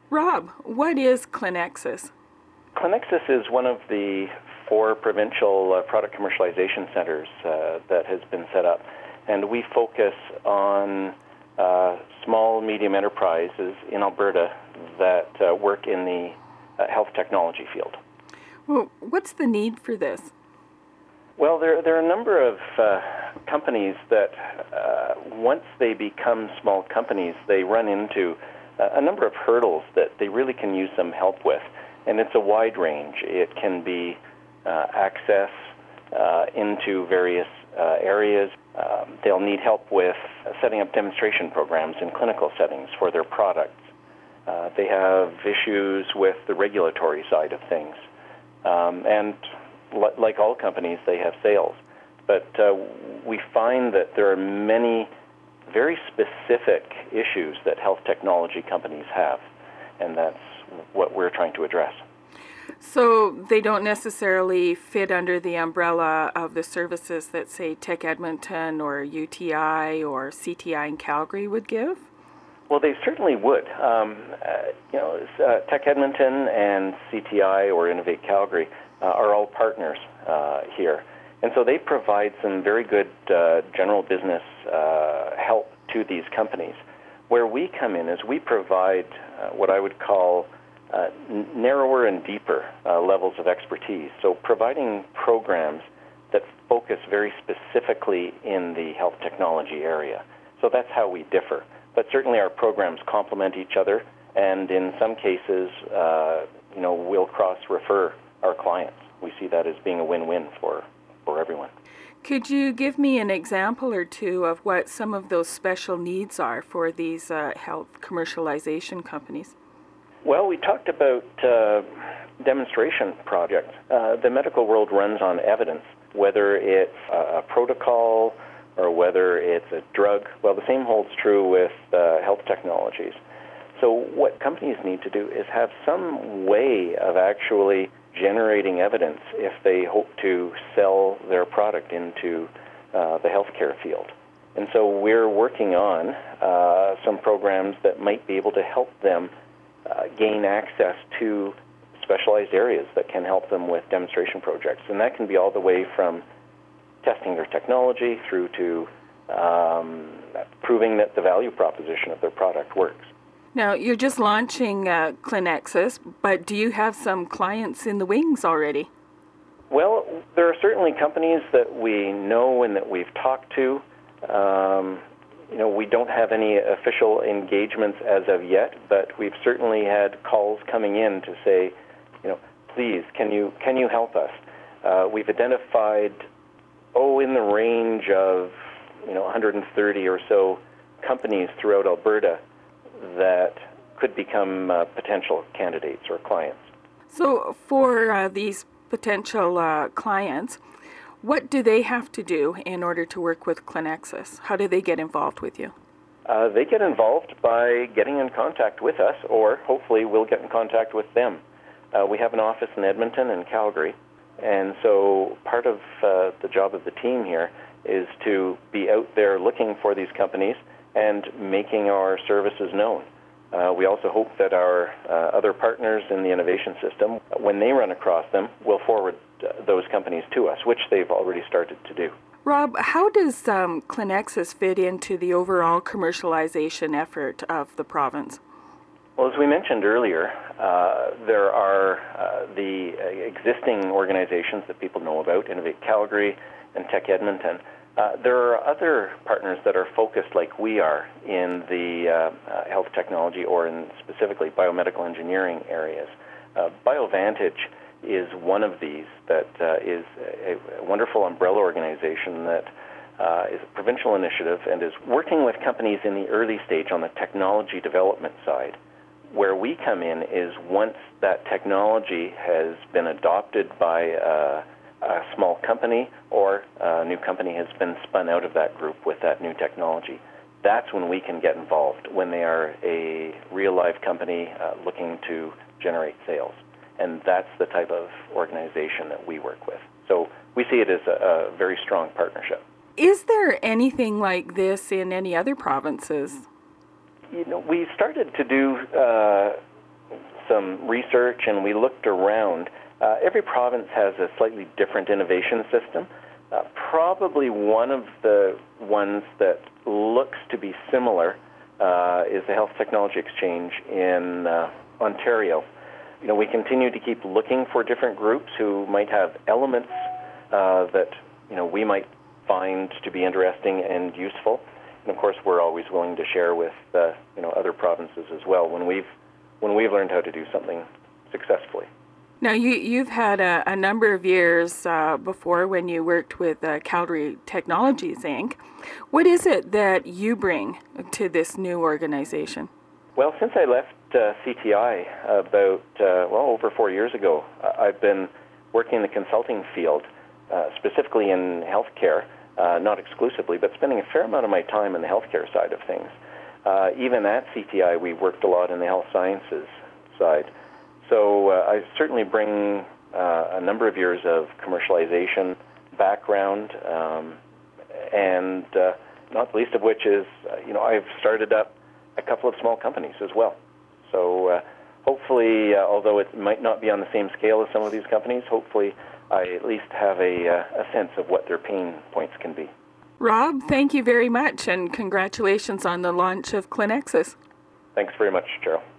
Rob, what is Clinexus? Clinexus is one of the 4 provincial product commercialization centers that has been set up, and we focus on small, medium enterprises in Alberta that work in the health technology field. Well, what's the need for this? Well, there are a number of companies that once they become small companies, they run into a number of hurdles that they really can use some help with. And it's a wide range. It can be access into various areas. They'll need help with setting up demonstration programs in clinical settings for their products. They have issues with the regulatory side of things. And like all companies, they have sales. But we find that there are many very specific issues that health technology companies have, and that's what we're trying to address. So they don't necessarily fit under the umbrella of the services that, say, Tech Edmonton or UTI or CTI in Calgary would give? Well, they certainly would. Tech Edmonton and CTI or Innovate Calgary are all partners here. And so they provide some very good general business help to these companies. Where we come in is we provide what I would call narrower and deeper levels of expertise. So providing programs that focus very specifically in the health technology area. So that's how we differ. But certainly our programs complement each other, and in some cases, we'll cross-refer our clients. We see that as being a win-win for everyone. Could you give me an example or two of what some of those special needs are for these health commercialization companies? Well, we talked about demonstration projects. The medical world runs on evidence, whether it's a protocol or whether it's a drug. Well, the same holds true with health technologies. So what companies need to do is have some way of actually generating evidence if they hope to sell their product into the healthcare field. And so we're working on some programs that might be able to help them gain access to specialized areas that can help them with demonstration projects. And that can be all the way from testing their technology through to proving that the value proposition of their product works. Now, you're just launching Clinexus, but do you have some clients in the wings already? Well, there are certainly companies that we know and that we've talked to. We don't have any official engagements as of yet, but we've certainly had calls coming in to say, please, can you help us? We've identified, in the range of 130 or so companies throughout Alberta that could become potential candidates or clients. So for these potential clients, what do they have to do in order to work with Clinexus? How do they get involved with you? They get involved by getting in contact with us, or hopefully we'll get in contact with them. We have an office in Edmonton and Calgary, and so part of the job of the team here is to be out there looking for these companies and making our services known. We also hope that our other partners in the innovation system, when they run across them, will forward those companies to us, which they've already started to do. Rob, how does Clinexus fit into the overall commercialization effort of the province? Well, as we mentioned earlier, there are the existing organizations that people know about, Innovate Calgary and Tech Edmonton. There are other partners that are focused like we are in the health technology or in specifically biomedical engineering areas. BioVantage is one of these that is a wonderful umbrella organization that is a provincial initiative and is working with companies in the early stage on the technology development side. Where we come in is once that technology has been adopted by a small company or a new company has been spun out of that group with that new technology. That's when we can get involved, when they are a real-life company looking to generate sales. And that's the type of organization that we work with. So we see it as a very strong partnership. Is there anything like this in any other provinces? We started to do some research and we looked around. Every province has a slightly different innovation system. Probably one of the ones that looks to be similar is the Health Technology Exchange in Ontario. We continue to keep looking for different groups who might have elements that we might find to be interesting and useful. And of course, we're always willing to share with other provinces as well when we've learned how to do something successfully. Now, you've had a number of years before when you worked with Calgary Technologies, Inc. What is it that you bring to this new organization? Well, since I left CTI about, over 4 years ago, I've been working in the consulting field, specifically in healthcare, not exclusively, but spending a fair amount of my time in the healthcare side of things. Even at CTI, we worked a lot in the health sciences side. So I certainly bring a number of years of commercialization background, and not the least of which is, I've started up a couple of small companies as well. So hopefully, although it might not be on the same scale as some of these companies, hopefully I at least have a sense of what their pain points can be. Rob, thank you very much, and congratulations on the launch of Clinexus. Thanks very much, Cheryl.